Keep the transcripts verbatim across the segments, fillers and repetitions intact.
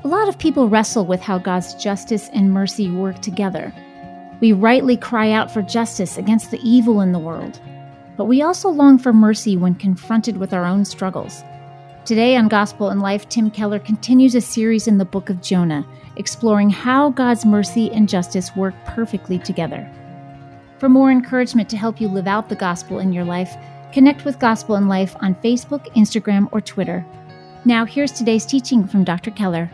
A lot of people wrestle with how God's justice and mercy work together. We rightly cry out for justice against the evil in the world, but we also long for mercy when confronted with our own struggles. Today on Gospel in Life, Tim Keller continues a series in the book of Jonah, exploring how God's mercy and justice work perfectly together. For more encouragement to help you live out the gospel in your life, connect with Gospel in Life on Facebook, Instagram, or Twitter. Now here's today's teaching from Doctor Keller.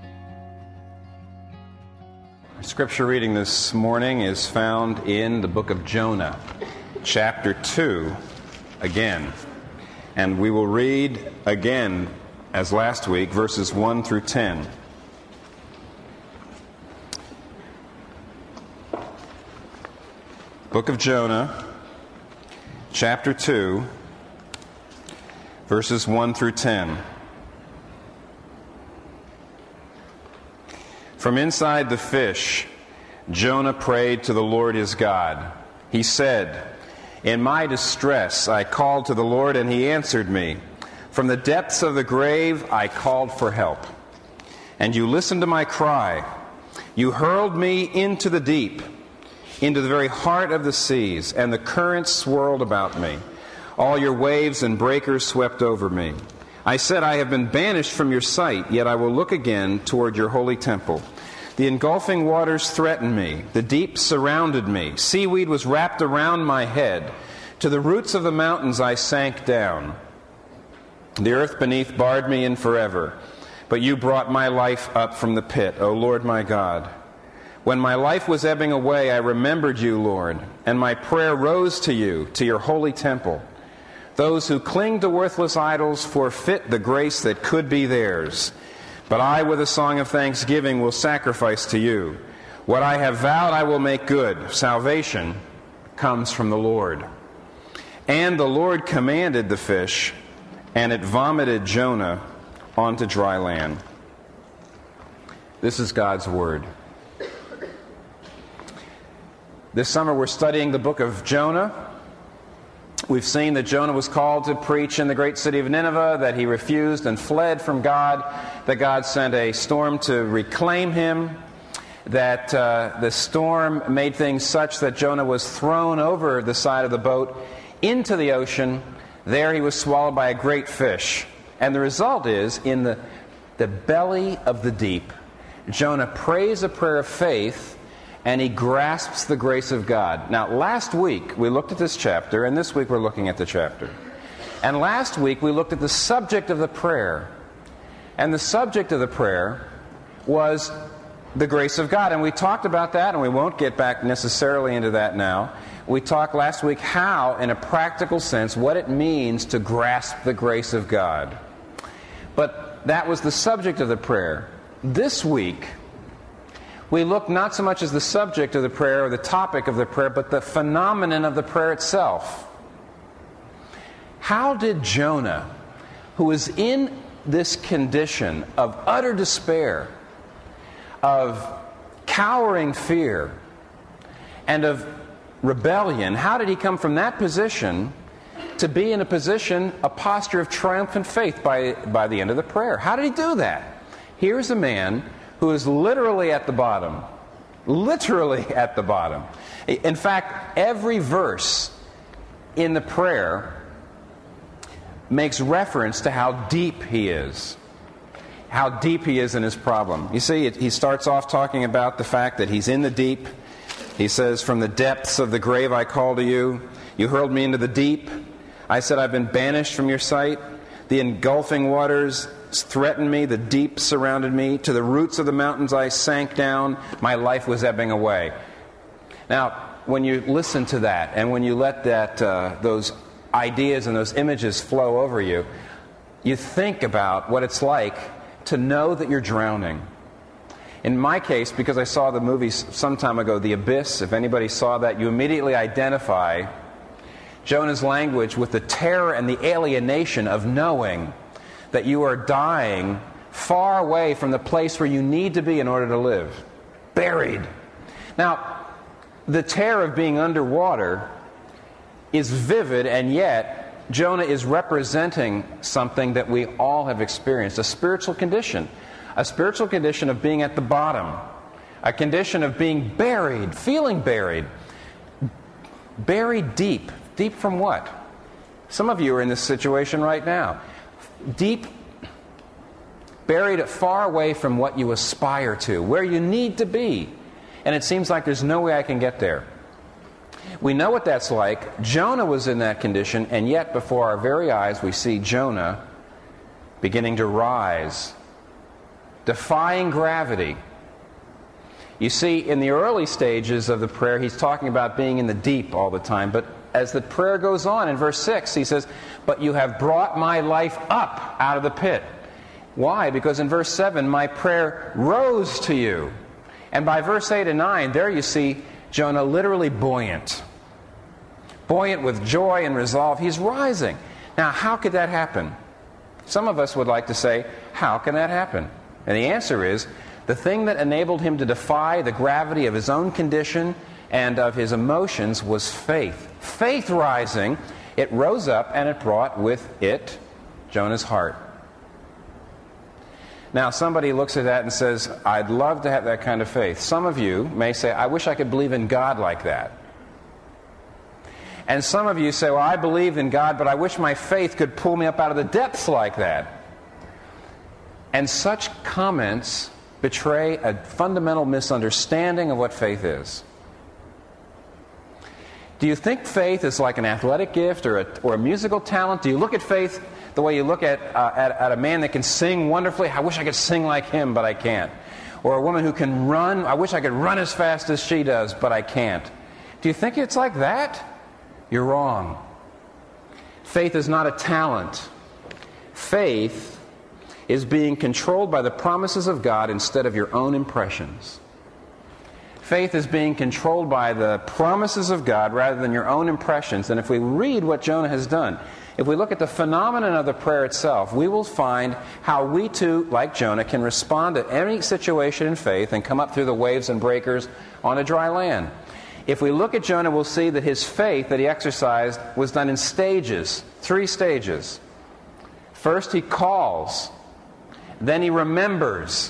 Scripture reading this morning is found in the book of Jonah, chapter two, again. And we will read again, as last week, verses one through ten. Book of Jonah, chapter two, verses one through ten. From inside the fish, Jonah prayed to the Lord his God. He said, "In my distress I called to the Lord, and he answered me. From the depths of the grave I called for help. And you listened to my cry. You hurled me into the deep, into the very heart of the seas, and the currents swirled about me. All your waves and breakers swept over me. I said, I have been banished from your sight, yet I will look again toward your holy temple. The engulfing waters threatened me. The deep surrounded me. Seaweed was wrapped around my head. To the roots of the mountains I sank down. The earth beneath barred me in forever. But you brought my life up from the pit, O Lord my God. When my life was ebbing away, I remembered you, Lord, and my prayer rose to you, to your holy temple. Those who cling to worthless idols forfeit the grace that could be theirs. But I, with a song of thanksgiving, will sacrifice to you. What I have vowed I will make good. Salvation comes from the Lord." And the Lord commanded the fish, and it vomited Jonah onto dry land. This is God's Word. This summer we're studying the book of Jonah. We've seen that Jonah was called to preach in the great city of Nineveh, that he refused and fled from God, that God sent a storm to reclaim him, that uh, the storm made things such that Jonah was thrown over the side of the boat into the ocean. There he was swallowed by a great fish. And the result is, in the, the belly of the deep, Jonah prays a prayer of faith, and he grasps the grace of God. Now, last week we looked at this chapter, and this week we're looking at the chapter. And last week we looked at the subject of the prayer. And the subject of the prayer was the grace of God. And we talked about that, and we won't get back necessarily into that now. We talked last week how, in a practical sense, what it means to grasp the grace of God. But that was the subject of the prayer. This week, we look not so much as the subject of the prayer or the topic of the prayer, but the phenomenon of the prayer itself. How did Jonah, who was in this condition of utter despair, of cowering fear, and of rebellion, how did he come from that position to be in a position, a posture of triumphant faith by, by the end of the prayer? How did he do that? Here's a man who is literally at the bottom. Literally at the bottom. In fact, every verse in the prayer makes reference to how deep he is. How deep he is in his problem. You see, he starts off talking about the fact that he's in the deep. He says, "From the depths of the grave I call to you. You hurled me into the deep. I said, I've been banished from your sight. The engulfing waters threatened me, the deep surrounded me. To the roots of the mountains I sank down. My life was ebbing away." Now, when you listen to that, and when you let that uh, those ideas and those images flow over you, you think about what it's like to know that you're drowning. In my case, because I saw the movie some time ago, The Abyss, if anybody saw that, you immediately identify Jonah's language with the terror and the alienation of knowing that you are dying far away from the place where you need to be in order to live. Buried. Now, the terror of being underwater is vivid, and yet Jonah is representing something that we all have experienced, a spiritual condition a spiritual condition of being at the bottom, a condition of being buried, feeling buried. Buried deep. Deep from what? Some of you are in this situation right now. Deep, buried far away from what you aspire to, where you need to be. And it seems like there's no way I can get there. We know what that's like. Jonah was in that condition, and yet before our very eyes we see Jonah beginning to rise, defying gravity. You see, in the early stages of the prayer, he's talking about being in the deep all the time. But as the prayer goes on, in verse six, he says, "But you have brought my life up out of the pit." Why? Because in verse seven, my prayer rose to you. And by verse eight and nine, there you see Jonah literally buoyant. Buoyant with joy and resolve. He's rising. Now, how could that happen? Some of us would like to say, how can that happen? And the answer is, the thing that enabled him to defy the gravity of his own condition and of his emotions was faith. Faith rising, it rose up and it brought with it Jonah's heart. Now, somebody looks at that and says, I'd love to have that kind of faith. Some of you may say, I wish I could believe in God like that. And some of you say, well, I believe in God, but I wish my faith could pull me up out of the depths like that. And such comments betray a fundamental misunderstanding of what faith is. Do you think faith is like an athletic gift or a, or a musical talent? Do you look at faith the way you look at, uh, at, at a man that can sing wonderfully? I wish I could sing like him, but I can't. Or a woman who can run. I wish I could run as fast as she does, but I can't. Do you think it's like that? You're wrong. Faith is not a talent. Faith is being controlled by the promises of God instead of your own impressions. Faith is being controlled by the promises of God rather than your own impressions. And if we read what Jonah has done, if we look at the phenomenon of the prayer itself, we will find how we too, like Jonah, can respond to any situation in faith and come up through the waves and breakers on a dry land. If we look at Jonah, we'll see that his faith that he exercised was done in stages, three stages. First, he calls. Then he remembers,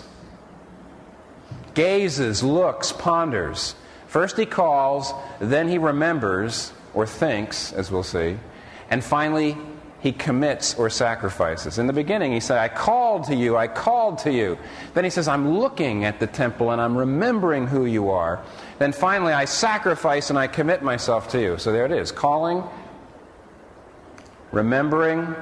gazes, looks, ponders. First he calls, then he remembers, or thinks, as we'll see. And finally, he commits or sacrifices. In the beginning, he said, I called to you, I called to you. Then he says, I'm looking at the temple and I'm remembering who you are. Then finally, I sacrifice and I commit myself to you. So there it is, calling, remembering,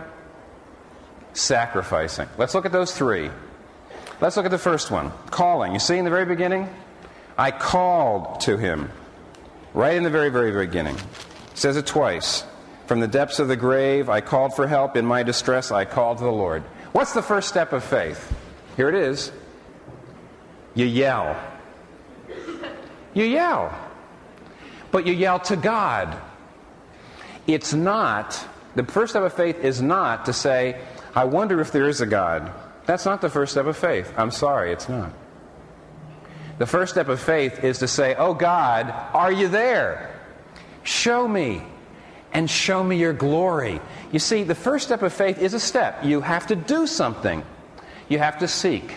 sacrificing. Let's look at those three. Let's look at the first one, calling. You see in the very beginning? I called to him. Right in the very, very beginning. It says it twice. From the depths of the grave, I called for help. In my distress, I called to the Lord. What's the first step of faith? Here it is. You yell. You yell. But you yell to God. It's not, the first step of faith is not to say, I wonder if there is a God. That's not the first step of faith. I'm sorry, it's not. The first step of faith is to say, oh God, are you there? Show me. And show me your glory. You see, the first step of faith is a step. You have to do something. You have to seek.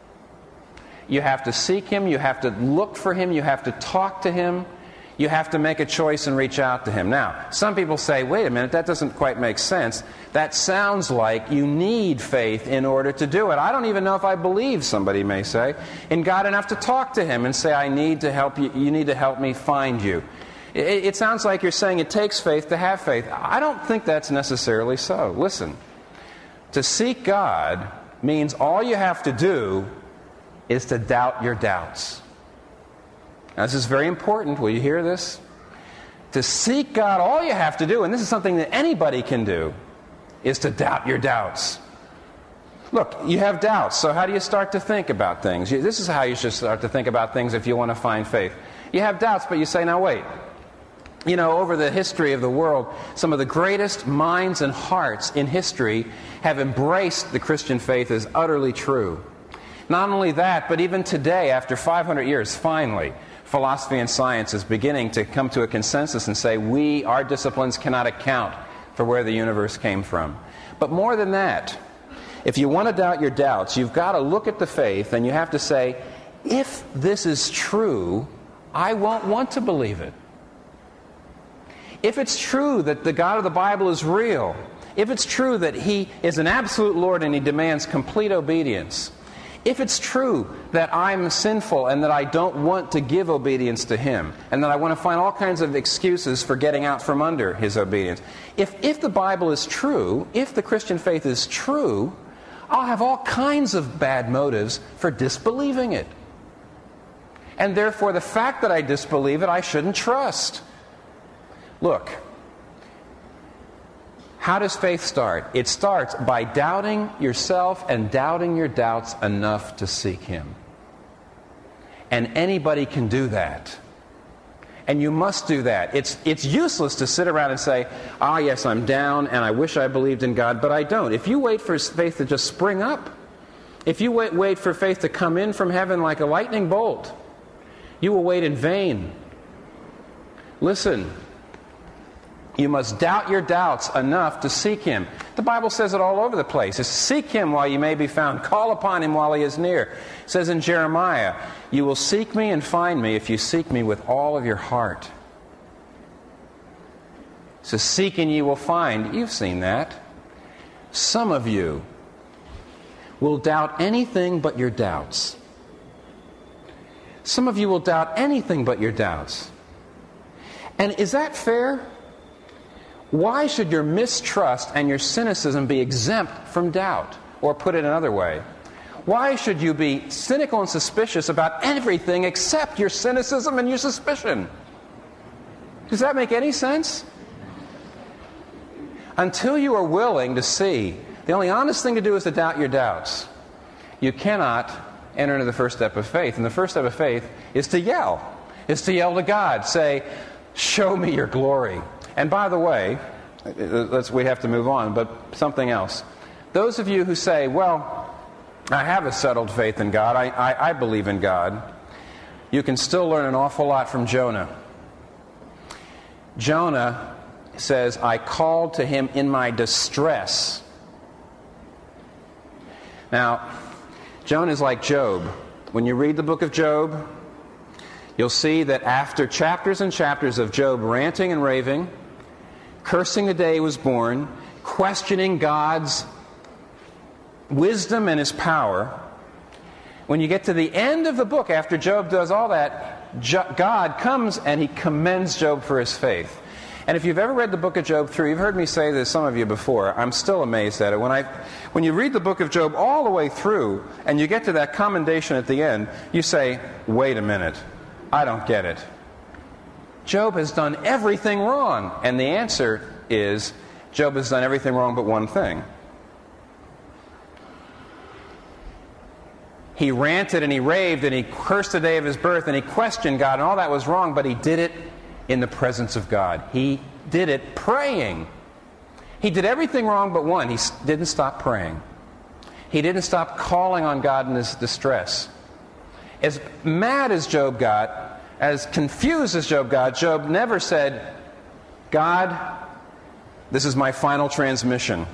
You have to seek Him. You have to look for Him. You have to talk to Him. You have to make a choice and reach out to Him. Now, some people say, wait a minute, that doesn't quite make sense. That sounds like you need faith in order to do it. I don't even know if I believe, somebody may say, in God enough to talk to Him and say, I need to help you. You need to help me find you. It sounds like you're saying it takes faith to have faith. I don't think that's necessarily so. Listen, to seek God means all you have to do is to doubt your doubts. Now, this is very important. Will you hear this? To seek God, all you have to do, and this is something that anybody can do, is to doubt your doubts. Look, you have doubts, so how do you start to think about things? This is how you should start to think about things if you want to find faith. You have doubts, but you say, now wait. You know, over the history of the world, some of the greatest minds and hearts in history have embraced the Christian faith as utterly true. Not only that, but even today, after five hundred years, finally, philosophy and science is beginning to come to a consensus and say, we, our disciplines, cannot account for where the universe came from. But more than that, If you want to doubt your doubts, you've got to look at the faith and you have to say, if this is true, I won't want to believe it. If it's true that the God of the Bible is real, if it's true that He is an absolute Lord and He demands complete obedience, if it's true that I'm sinful and that I don't want to give obedience to Him, and that I want to find all kinds of excuses for getting out from under His obedience, if, if the Bible is true, if the Christian faith is true, I'll have all kinds of bad motives for disbelieving it. And therefore, the fact that I disbelieve it, I shouldn't trust. Look, how does faith start? It starts by doubting yourself and doubting your doubts enough to seek Him. And anybody can do that. And you must do that. It's, it's useless to sit around and say, ah, yes, I'm down and I wish I believed in God, but I don't. If you wait for faith to just spring up, if you wait, wait for faith to come in from heaven like a lightning bolt, you will wait in vain. Listen, you must doubt your doubts enough to seek Him. The Bible says it all over the place. It's seek Him while you may be found. Call upon Him while He is near. It says in Jeremiah, you will seek me and find me if you seek me with all of your heart. So seek and ye will find. You've seen that. Some of you will doubt anything but your doubts. Some of you will doubt anything but your doubts. And is that fair? Why should your mistrust and your cynicism be exempt from doubt? Or put it another way, why should you be cynical and suspicious about everything except your cynicism and your suspicion? Does that make any sense? Until you are willing to see, the only honest thing to do is to doubt your doubts. You cannot enter into the first step of faith. And the first step of faith is to yell. Is to yell to God. Say, show me your glory. And by the way, let's, we have to move on, but something else. Those of you who say, well, I have a settled faith in God, I, I, I believe in God, you can still learn an awful lot from Jonah. Jonah says, I called to Him in my distress. Now, Jonah is like Job. When you read the book of Job, you'll see that after chapters and chapters of Job ranting and raving, cursing the day he was born, questioning God's wisdom and His power, when you get to the end of the book, after Job does all that, God comes and He commends Job for his faith. And if you've ever read the book of Job through, you've heard me say this, some of you before, I'm still amazed at it. When I, when you read the book of Job all the way through, and you get to that commendation at the end, you say, wait a minute, I don't get it. Job has done everything wrong. And the answer is, Job has done everything wrong but one thing. He ranted and he raved and he cursed the day of his birth and he questioned God, and all that was wrong, but he did it in the presence of God. He did it praying. He did everything wrong but one. He didn't stop praying. He didn't stop calling on God in his distress. As mad as Job got, as confused as Job got, Job never said, God, this is my final transmission.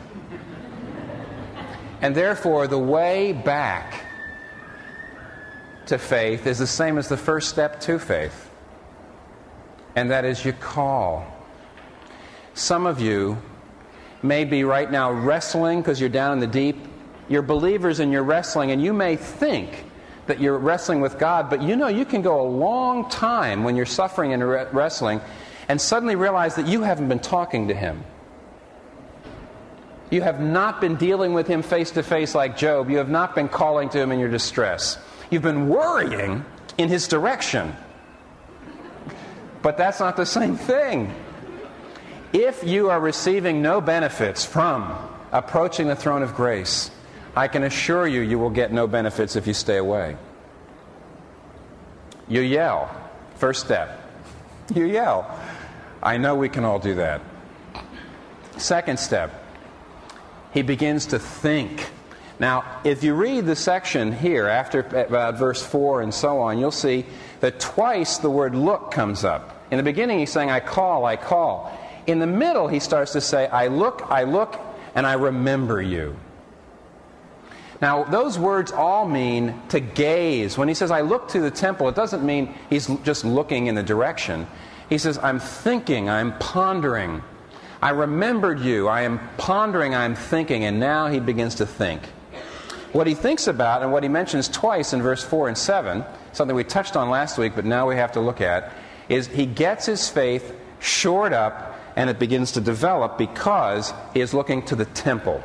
And therefore, the way back to faith is the same as the first step to faith. And that is, you call. Some of you may be right now wrestling because you're down in the deep. You're believers and you're wrestling, and you may think that you're wrestling with God, but you know you can go a long time when you're suffering and wrestling and suddenly realize that you haven't been talking to Him. You have not been dealing with Him face to face like Job. You have not been calling to Him in your distress. You've been worrying in His direction. But that's not the same thing. If you are receiving no benefits from approaching the throne of grace, I can assure you, you will get no benefits if you stay away. You yell. First step. You yell. I know we can all do that. Second step. He begins to think. Now, if you read the section here, after about verse four and so on, you'll see that twice the word look comes up. In the beginning, he's saying, I call, I call. In the middle, he starts to say, I look, I look, and I remember you. Now, those words all mean to gaze. When he says, I look to the temple, it doesn't mean he's just looking in the direction. He says, I'm thinking, I'm pondering. I remembered you, I am pondering, I'm thinking, and now he begins to think. What he thinks about, and what he mentions twice in verse four and seven, something we touched on last week, but now we have to look at, is he gets his faith shored up, and it begins to develop because he is looking to the temple.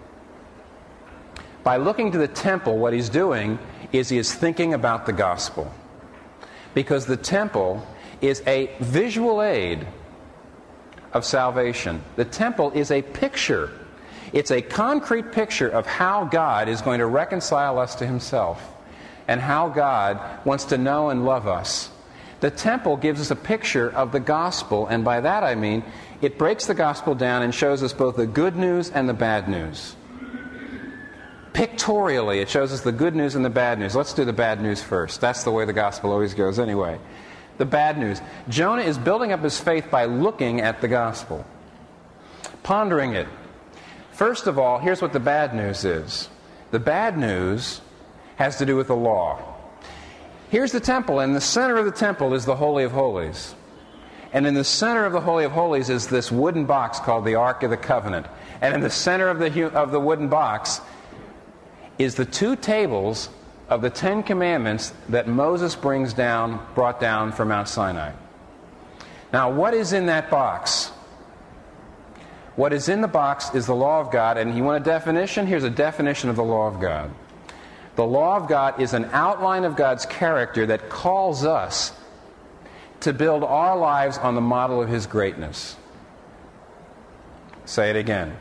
By looking to the temple, what he's doing is he is thinking about the gospel. Because the temple is a visual aid of salvation. The temple is a picture. It's a concrete picture of how God is going to reconcile us to himself and how God wants to know and love us. The temple gives us a picture of the gospel, and by that I mean it breaks the gospel down and shows us both the good news and the bad news. Pictorially, it shows us the good news and the bad news. Let's do the bad news first. That's the way the gospel always goes anyway. The bad news. Jonah is building up his faith by looking at the gospel, pondering it. First of all, here's what the bad news is. The bad news has to do with the law. Here's the temple, and in the center of the temple is the Holy of Holies. And in the center of the Holy of Holies is this wooden box called the Ark of the Covenant. And in the center of the, of the wooden box is the two tables of the Ten Commandments that Moses brings down, brought down from Mount Sinai. Now, what is in that box? What is in the box is the law of God, and you want a definition? Here's a definition of the law of God. The law of God is an outline of God's character that calls us to build our lives on the model of his greatness. Say it again.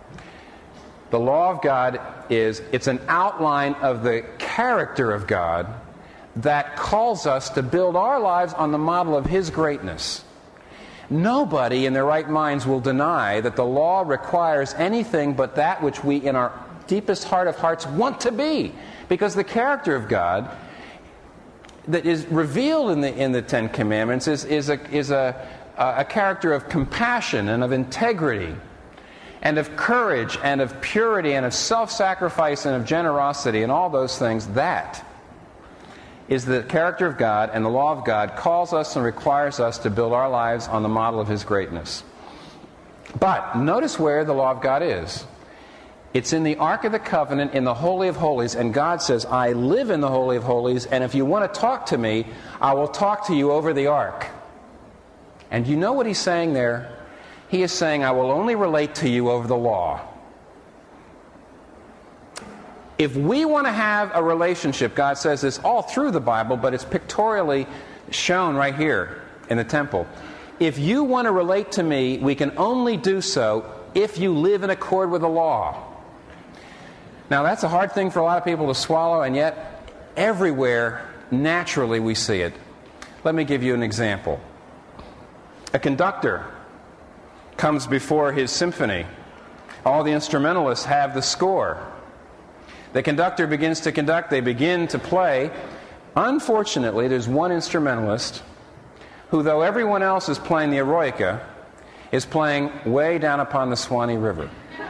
The law of God is, it's an outline of the character of God that calls us to build our lives on the model of his greatness. Nobody in their right minds will deny that the law requires anything but that which we in our deepest heart of hearts want to be. Because the character of God that is revealed in the, in the Ten Commandments is, is, a, is a, a character of compassion and of integrity, and of courage, and of purity, and of self-sacrifice, and of generosity, and all those things. That is the character of God, and the law of God calls us and requires us to build our lives on the model of his greatness. But notice where the law of God is. It's in the Ark of the Covenant, in the Holy of Holies, and God says, I live in the Holy of Holies, and if you want to talk to me, I will talk to you over the Ark. And you know what he's saying there? He is saying, I will only relate to you over the law. If we want to have a relationship, God says this all through the Bible, but it's pictorially shown right here in the temple. If you want to relate to me, we can only do so if you live in accord with the law. Now, that's a hard thing for a lot of people to swallow, and yet everywhere, naturally, we see it. Let me give you an example. A conductor comes before his symphony. All the instrumentalists have the score. The conductor begins to conduct. They begin to play. Unfortunately, there's one instrumentalist who, though everyone else is playing the Eroica, is playing way down upon the Swanee River.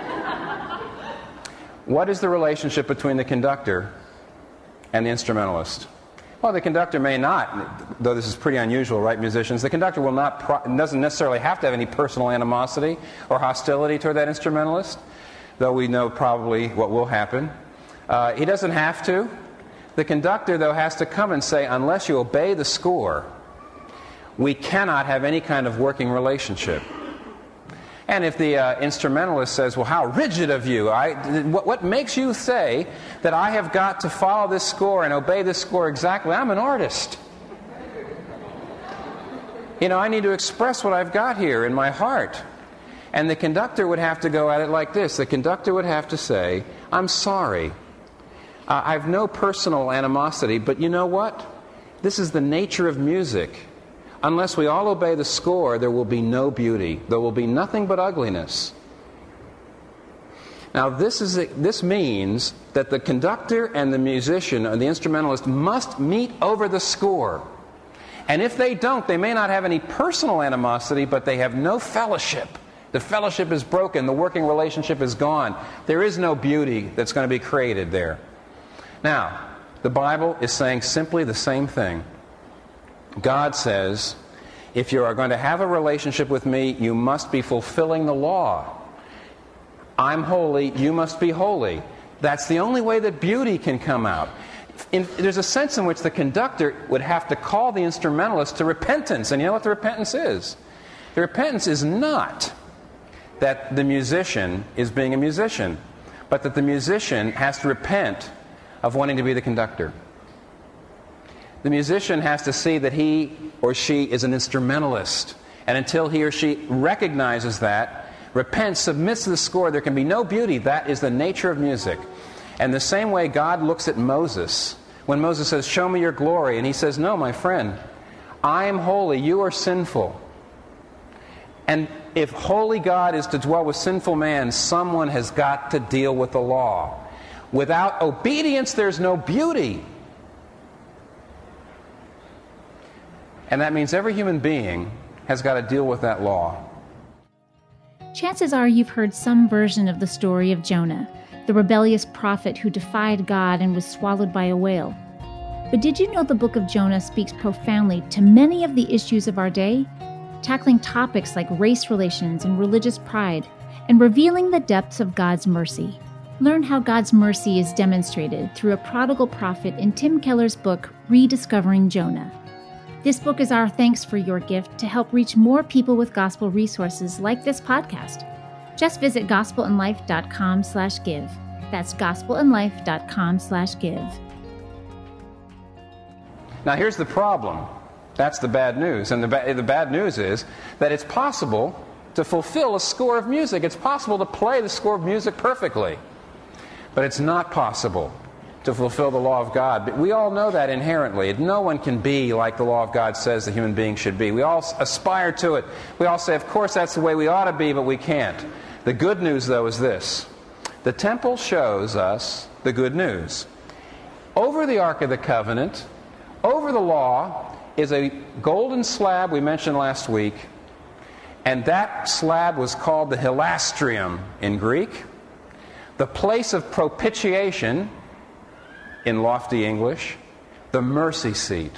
What is the relationship between the conductor and the instrumentalist? Well, the conductor may not, though this is pretty unusual, right, musicians? The conductor will not, pro- doesn't necessarily have to have any personal animosity or hostility toward that instrumentalist, though we know probably what will happen. Uh, he doesn't have to. The conductor, though, has to come and say, unless you obey the score, we cannot have any kind of working relationship. And if the uh, instrumentalist says, well, how rigid of you. I, what, what makes you say that I have got to follow this score and obey this score exactly? I'm an artist. You know, I need to express what I've got here in my heart. And the conductor would have to go at it like this. The conductor would have to say, I'm sorry. Uh, I have no personal animosity, but you know what? This is the nature of music. Unless we all obey the score, there will be no beauty. There will be nothing but ugliness. Now, this is a, this means that the conductor and the musician, or the instrumentalist, must meet over the score. And if they don't, they may not have any personal animosity, but they have no fellowship The fellowship is broken. The working relationship is gone. There is no beauty that's going to be created there. Now, the Bible is saying simply the same thing. God says, if you are going to have a relationship with me, you must be fulfilling the law. I'm holy, you must be holy. That's the only way that beauty can come out. In, there's a sense in which the conductor would have to call the instrumentalist to repentance. And you know what the repentance is? The repentance is not that the musician is being a musician, but that the musician has to repent of wanting to be the conductor. The musician has to see that he or she is an instrumentalist. And until he or she recognizes that, repents, submits to the score, there can be no beauty. That is the nature of music. And the same way God looks at Moses, when Moses says, show me your glory, and he says, no, my friend, I am holy, you are sinful. And if holy God is to dwell with sinful man, someone has got to deal with the law. Without obedience, there's no beauty. And that means every human being has got to deal with that law. Chances are you've heard some version of the story of Jonah, the rebellious prophet who defied God and was swallowed by a whale. But did you know the book of Jonah speaks profoundly to many of the issues of our day, tackling topics like race relations and religious pride, and revealing the depths of God's mercy? Learn how God's mercy is demonstrated through a prodigal prophet in Tim Keller's book, Rediscovering Jonah. This book is our thanks for your gift to help reach more people with gospel resources like this podcast. Just visit gospelandlife.com slash give. That's gospelandlife.com slash give. Now here's the problem. That's the bad news. And the, ba- the bad news is that it's possible to fulfill a score of music. It's possible to play the score of music perfectly. But it's not possible to fulfill the law of God. But we all know that inherently. No one can be like the law of God says the human being should be. We all aspire to it. We all say, of course, that's the way we ought to be, but we can't. The good news, though, is this. The temple shows us the good news. Over the Ark of the Covenant, over the law, is a golden slab we mentioned last week, and that slab was called the hilastrium in Greek, the place of propitiation in lofty English, the mercy seat.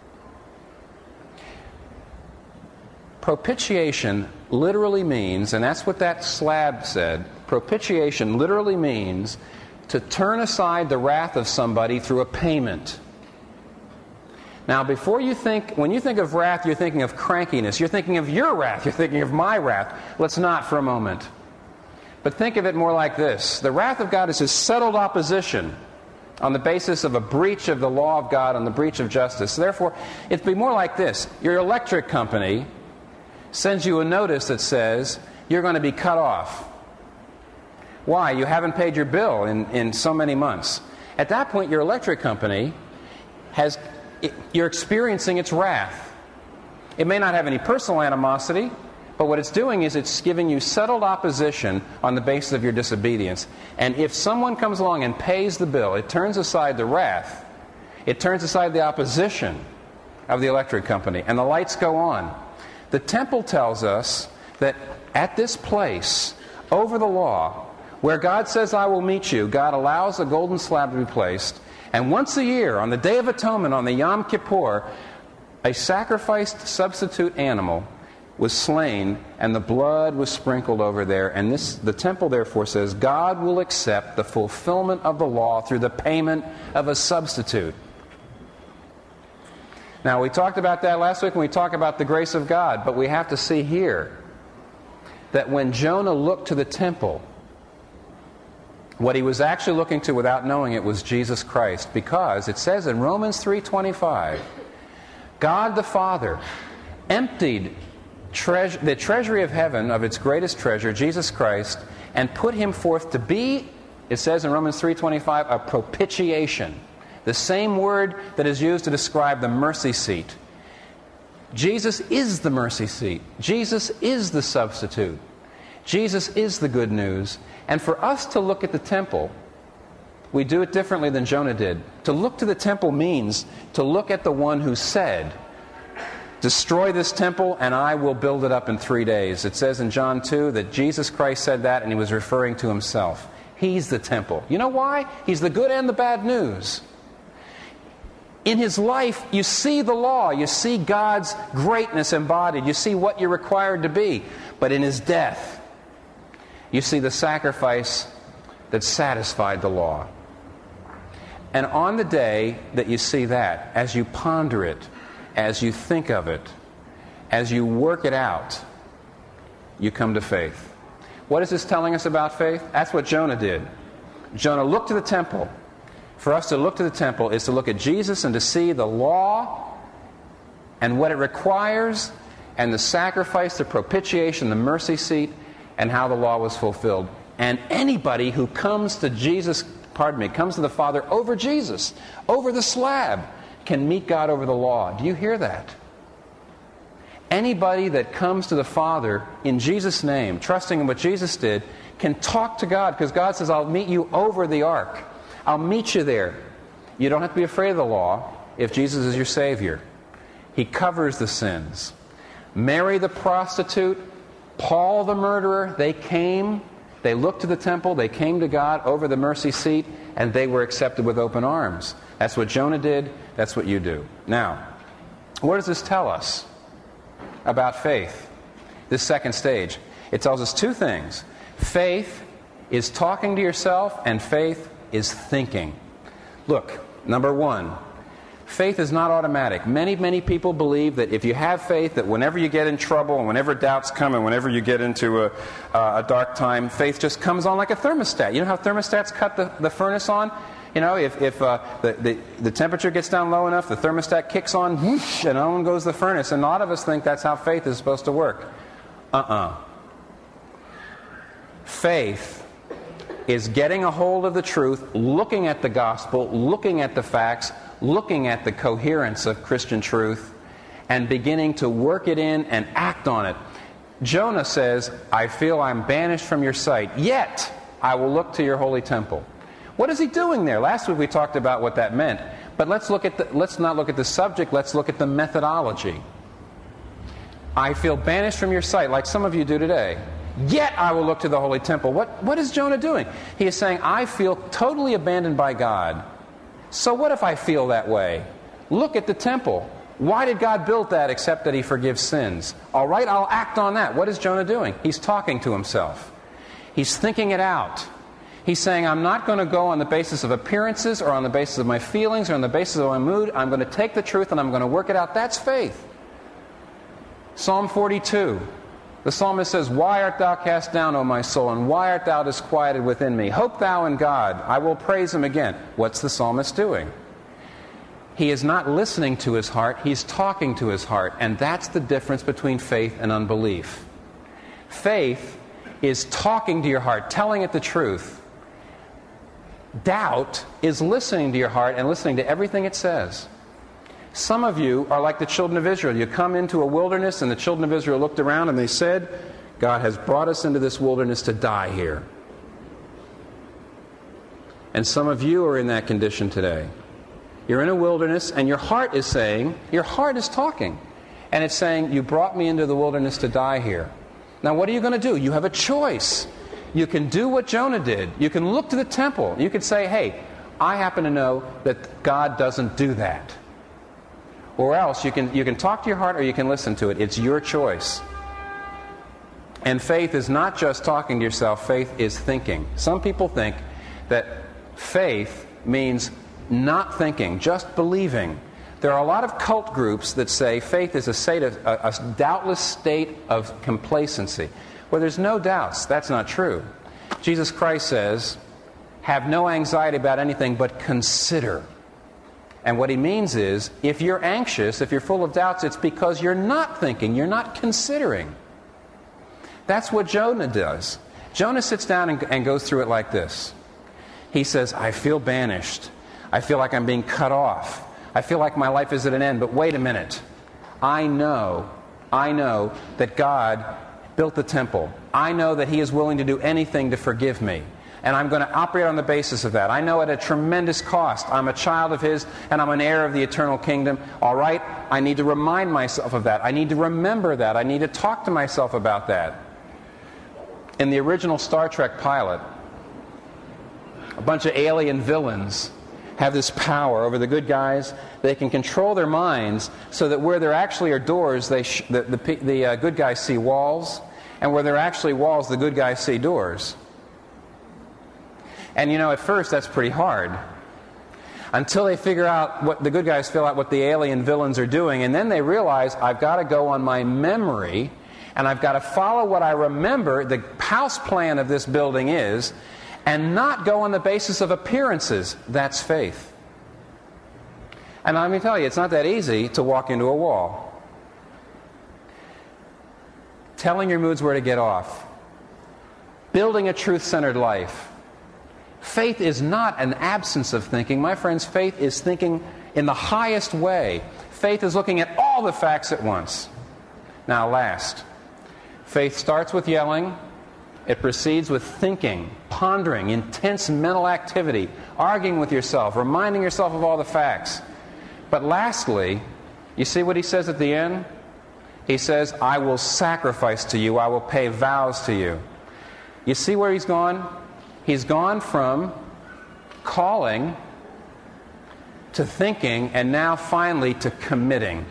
Propitiation literally means, and that's what that slab said, propitiation literally means to turn aside the wrath of somebody through a payment. Now, before you think, when you think of wrath, you're thinking of crankiness. You're thinking of your wrath. You're thinking of my wrath. Let's not for a moment. But think of it more like this. The wrath of God is his settled opposition on the basis of a breach of the law of God, on the breach of justice. Therefore, it'd be more like this. Your electric company sends you a notice that says you're going to be cut off. Why? You haven't paid your bill in, in so many months. At that point, your electric company has... you're experiencing its wrath. It may not have any personal animosity, but what it's doing is it's giving you settled opposition on the basis of your disobedience. And if someone comes along and pays the bill, it turns aside the wrath, it turns aside the opposition of the electric company, and the lights go on. The temple tells us that at this place, over the law, where God says, I will meet you, God allows a golden slab to be placed. And once a year, on the Day of Atonement, on the Yom Kippur, a sacrificed substitute animal was slain, and the blood was sprinkled over there. And this, the temple, therefore, says, God will accept the fulfillment of the law through the payment of a substitute. Now, we talked about that last week when we talked about the grace of God, but we have to see here that when Jonah looked to the temple, what he was actually looking to without knowing it was Jesus Christ, because it says in Romans three twenty-five, God the Father emptied treasure, the treasury of heaven of its greatest treasure, Jesus Christ, and put him forth to be, it says in Romans three twenty-five, a propitiation. The same word that is used to describe the mercy seat. Jesus is the mercy seat. Jesus is the substitute. Jesus is the good news. And for us to look at the temple, we do it differently than Jonah did. To look to the temple means to look at the one who said, destroy this temple and I will build it up in three days. It says in John two that Jesus Christ said that, and he was referring to himself. He's the temple. You know why? He's the good and the bad news. In his life, you see the law. You see God's greatness embodied. You see what you're required to be. But in his death, you see the sacrifice that satisfied the law. And on the day that you see that, as you ponder it, as you think of it, as you work it out, you come to faith. What is this telling us about faith? That's what Jonah did. Jonah looked to the temple. For us to look to the temple is to look at Jesus and to see the law and what it requires, and the sacrifice, the propitiation, the mercy seat, and how the law was fulfilled. And anybody who comes to Jesus, pardon me, comes to the Father over Jesus, over the slab, can meet God over the law. Do you hear that? Anybody that comes to the Father in Jesus' name, trusting in what Jesus did, can talk to God, because God says, I'll meet you over the ark. I'll meet you there. You don't have to be afraid of the law if Jesus is your Savior. He covers the sins. Mary the prostitute, Paul the murderer, they came, they looked to the temple, they came to God over the mercy seat, and they were accepted with open arms. That's what Jonah did. That's what you do. Now, what does this tell us about faith? This second stage. It tells us two things. Faith is talking to yourself, and faith is thinking. Look, number one, faith is not automatic. Many, many people believe that if you have faith, that whenever you get in trouble and whenever doubts come and whenever you get into a, uh, a dark time, faith just comes on like a thermostat. You know how thermostats cut the, the furnace on? You know, if, if uh, the, the, the temperature gets down low enough, the thermostat kicks on, whoosh, and on goes the furnace. And a lot of us think that's how faith is supposed to work. Uh-uh. Faith is getting a hold of the truth, looking at the gospel, looking at the facts, looking at the coherence of Christian truth, and beginning to work it in and act on it. Jonah says, I feel I'm banished from your sight, yet I will look to your holy temple. What is he doing there? Last week we talked about what that meant, but let's look at the, let's not look at the subject, let's look at the methodology. I feel banished from your sight, like some of you do today. Yet I will look to the holy temple. What, what is Jonah doing? He is saying, I feel totally abandoned by God. So what if I feel that way? Look at the temple. Why did God build that except that he forgives sins? All right, I'll act on that. What is Jonah doing? He's talking to himself. He's thinking it out. He's saying, I'm not going to go on the basis of appearances or on the basis of my feelings or on the basis of my mood. I'm going to take the truth and I'm going to work it out. That's faith. Psalm forty-two. The psalmist says, why art thou cast down, O my soul, and why art thou disquieted within me? Hope thou in God. I will praise him again. What's the psalmist doing? He is not listening to his heart. He's talking to his heart. And that's the difference between faith and unbelief. Faith is talking to your heart, telling it the truth. Doubt is listening to your heart and listening to everything it says. Some of you are like the children of Israel. You come into a wilderness, and the children of Israel looked around and they said, God has brought us into this wilderness to die here. And some of you are in that condition today. You're in a wilderness, and your heart is saying, your heart is talking. And it's saying, you brought me into the wilderness to die here. Now what are you going to do? You have a choice. You can do what Jonah did. You can look to the temple. You could say, hey, I happen to know that God doesn't do that. Or else you can, you can talk to your heart or you can listen to it. It's your choice. And faith is not just talking to yourself. Faith is thinking. Some people think that faith means not thinking, just believing. There are a lot of cult groups that say faith is a, state of, a, a doubtless state of complacency. Well, there's no doubts. That's not true. Jesus Christ says, have no anxiety about anything but consider. And what he means is, if you're anxious, if you're full of doubts, it's because you're not thinking, you're not considering. That's what Jonah does. Jonah sits down and, and goes through it like this. He says, I feel banished. I feel like I'm being cut off. I feel like my life is at an end. But wait a minute. I know, I know that God built the temple. I know that he is willing to do anything to forgive me. And I'm going to operate on the basis of that. I know at a tremendous cost. I'm a child of His, and I'm an heir of the eternal kingdom. All right, I need to remind myself of that. I need to remember that. I need to talk to myself about that. In the original Star Trek pilot, a bunch of alien villains have this power over the good guys. They can control their minds so that where there actually are doors, they sh- the, the, the uh, good guys see walls, and where there are actually walls, the good guys see doors. And you know, at first that's pretty hard. Until they figure out what the good guys figure out what the alien villains are doing, and then they realize, I've got to go on my memory, and I've got to follow what I remember the house plan of this building is, and not go on the basis of appearances. That's faith. And let me tell you, it's not that easy to walk into a wall. Telling your moods where to get off. Building a truth-centered life. Faith is not an absence of thinking. My friends, faith is thinking in the highest way. Faith is looking at all the facts at once. Now, last, faith starts with yelling. It proceeds with thinking, pondering, intense mental activity, arguing with yourself, reminding yourself of all the facts. But lastly, you see what he says at the end? He says, I will sacrifice to you, I will pay vows to you. You see where he's gone? He's gone from calling to thinking, and now finally to committing.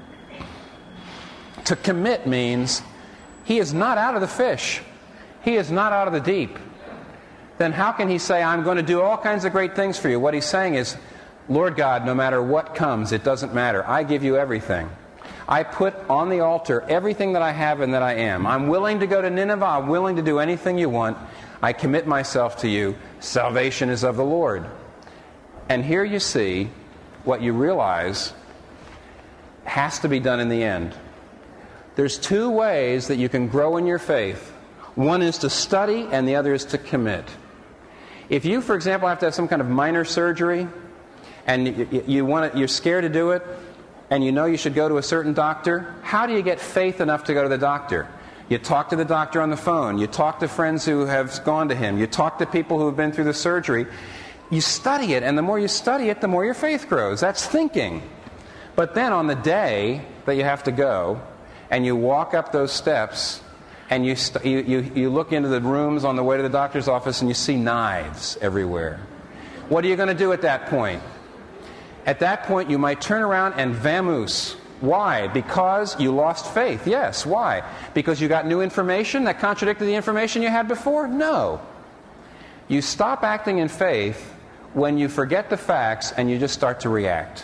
To commit means he is not out of the fish. He is not out of the deep. Then how can he say, I'm going to do all kinds of great things for you? What he's saying is, Lord God, no matter what comes, it doesn't matter. I give you everything. I put on the altar everything that I have and that I am. I'm willing to go to Nineveh. I'm willing to do anything you want. I commit myself to you. Salvation is of the Lord. And here you see what you realize has to be done in the end. There's two ways that you can grow in your faith. One is to study, and the other is to commit. If you, for example, have to have some kind of minor surgery, and you, you want to, you're scared to do it, and you know you should go to a certain doctor, how do you get faith enough to go to the doctor? You talk to the doctor on the phone. You talk to friends who have gone to him. You talk to people who have been through the surgery. You study it, and the more you study it, the more your faith grows. That's thinking. But then on the day that you have to go, and you walk up those steps, and you, st- you, you, you look into the rooms on the way to the doctor's office, and you see knives everywhere. What are you going to do at that point? At that point, you might turn around and vamoose. Why? Because you lost faith. Yes. Why? Because you got new information that contradicted the information you had before? No. You stop acting in faith when you forget the facts and you just start to react.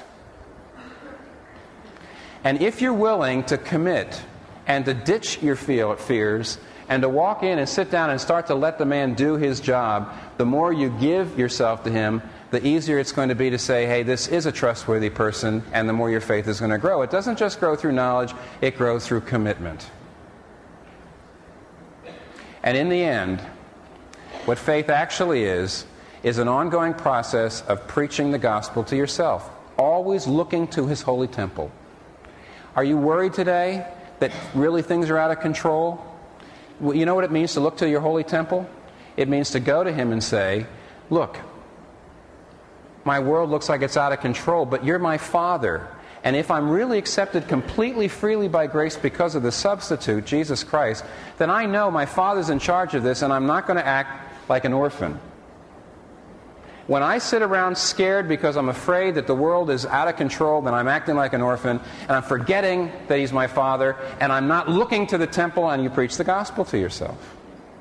And if you're willing to commit and to ditch your fears and to walk in and sit down and start to let the man do his job, the more you give yourself to him, the easier it's going to be to say, hey, this is a trustworthy person, and the more your faith is going to grow. It doesn't just grow through knowledge, it grows through commitment. And in the end, what faith actually is, is an ongoing process of preaching the gospel to yourself, always looking to His holy temple. Are you worried today that really things are out of control? Well, you know what it means to look to your holy temple? It means to go to Him and say, look, my world looks like it's out of control, but you're my Father. And if I'm really accepted completely freely by grace because of the substitute, Jesus Christ, then I know my Father's in charge of this, and I'm not going to act like an orphan. When I sit around scared because I'm afraid that the world is out of control, then I'm acting like an orphan, and I'm forgetting that He's my Father, and I'm not looking to the temple, and you preach the gospel to yourself.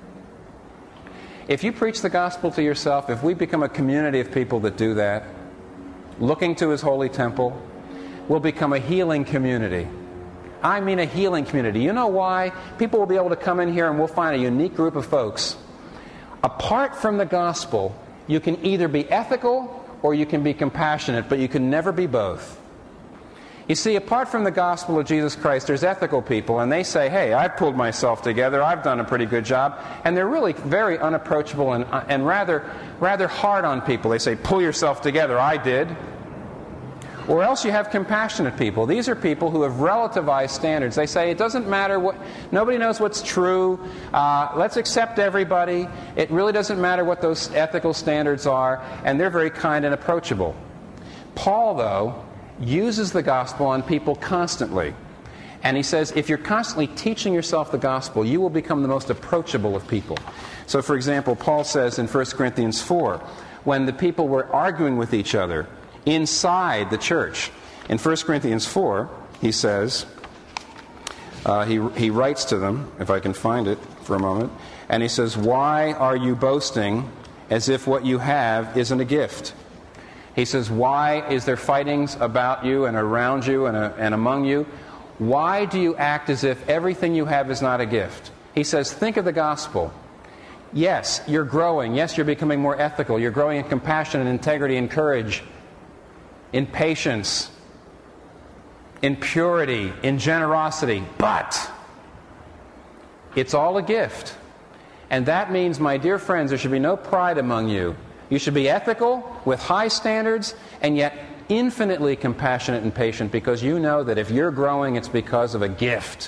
If you preach the gospel to yourself, if we become a community of people that do that, looking to His holy temple, we'll become a healing community. I mean a healing community. You know why? People will be able to come in here and we'll find a unique group of folks. Apart from the gospel, you can either be ethical or you can be compassionate, but you can never be both. You see, apart from the gospel of Jesus Christ, there's ethical people, and they say, hey, I've pulled myself together, I've done a pretty good job, and they're really very unapproachable and, and rather, rather hard on people. They say, pull yourself together, I did. Or else you have compassionate people. These are people who have relativized standards. They say it doesn't matter what, nobody knows what's true. Uh, let's accept everybody. It really doesn't matter what those ethical standards are. And they're very kind and approachable. Paul, though, uses the gospel on people constantly. And he says, if you're constantly teaching yourself the gospel, you will become the most approachable of people. So, for example, Paul says in First Corinthians four, when the people were arguing with each other inside the church, in First Corinthians four, he says, uh, he, he writes to them, if I can find it for a moment, and he says, why are you boasting as if what you have isn't a gift? He says, why is there fightings about you and around you and, uh, and among you? Why do you act as if everything you have is not a gift? He says, think of the gospel. Yes, you're growing. Yes, you're becoming more ethical. You're growing in compassion and integrity and courage, in patience, in purity, in generosity. But it's all a gift. And that means, my dear friends, there should be no pride among you. You should be ethical, with high standards, and yet infinitely compassionate and patient, because you know that if you're growing, it's because of a gift.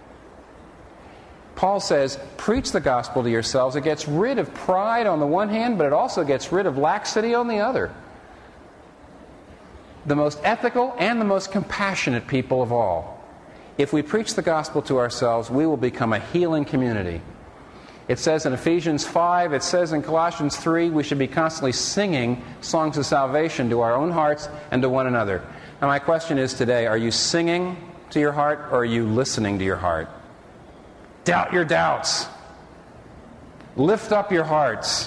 Paul says, preach the gospel to yourselves. It gets rid of pride on the one hand, but it also gets rid of laxity on the other. The most ethical and the most compassionate people of all. If we preach the gospel to ourselves, we will become a healing community. It says in Ephesians five, it says in Colossians three, we should be constantly singing songs of salvation to our own hearts and to one another. Now my question is today, are you singing to your heart or are you listening to your heart? Doubt your doubts. Lift up your hearts.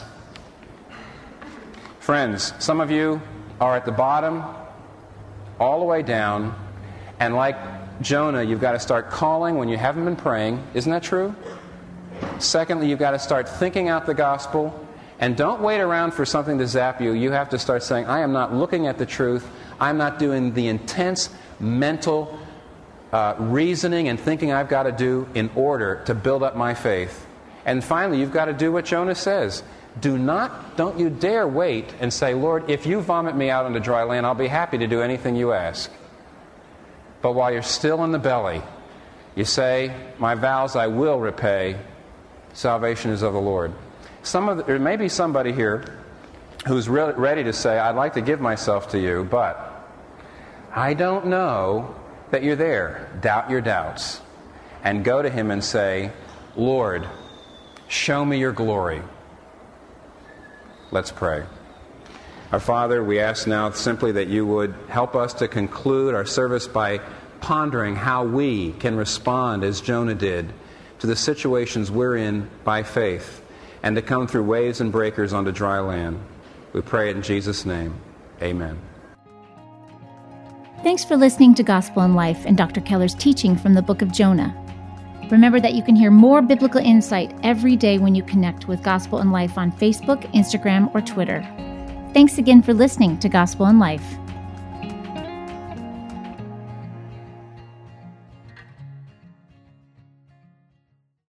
Friends, some of you are at the bottom, all the way down, and like Jonah, you've got to start calling when you haven't been praying. Isn't that true? Secondly, you've got to start thinking out the gospel, and don't wait around for something to zap you. You have to start saying, I am not looking at the truth. I'm not doing the intense mental uh, reasoning and thinking I've got to do in order to build up my faith. And finally, you've got to do what Jonah says. Do not, don't you dare wait and say, Lord, if you vomit me out onto dry land, I'll be happy to do anything you ask. But while you're still in the belly, you say, my vows I will repay. Salvation is of the Lord. Some of the, there may be somebody here who's re- ready to say, I'd like to give myself to you, but I don't know that you're there. Doubt your doubts. And go to Him and say, Lord, show me your glory. Let's pray. Our Father, we ask now simply that you would help us to conclude our service by pondering how we can respond as Jonah did to the situations we're in by faith, and to come through waves and breakers onto dry land. We pray it in Jesus' name. Amen. Thanks for listening to Gospel in Life and Doctor Keller's teaching from the book of Jonah. Remember that you can hear more biblical insight every day when you connect with Gospel in Life on Facebook, Instagram, or Twitter. Thanks again for listening to Gospel in Life.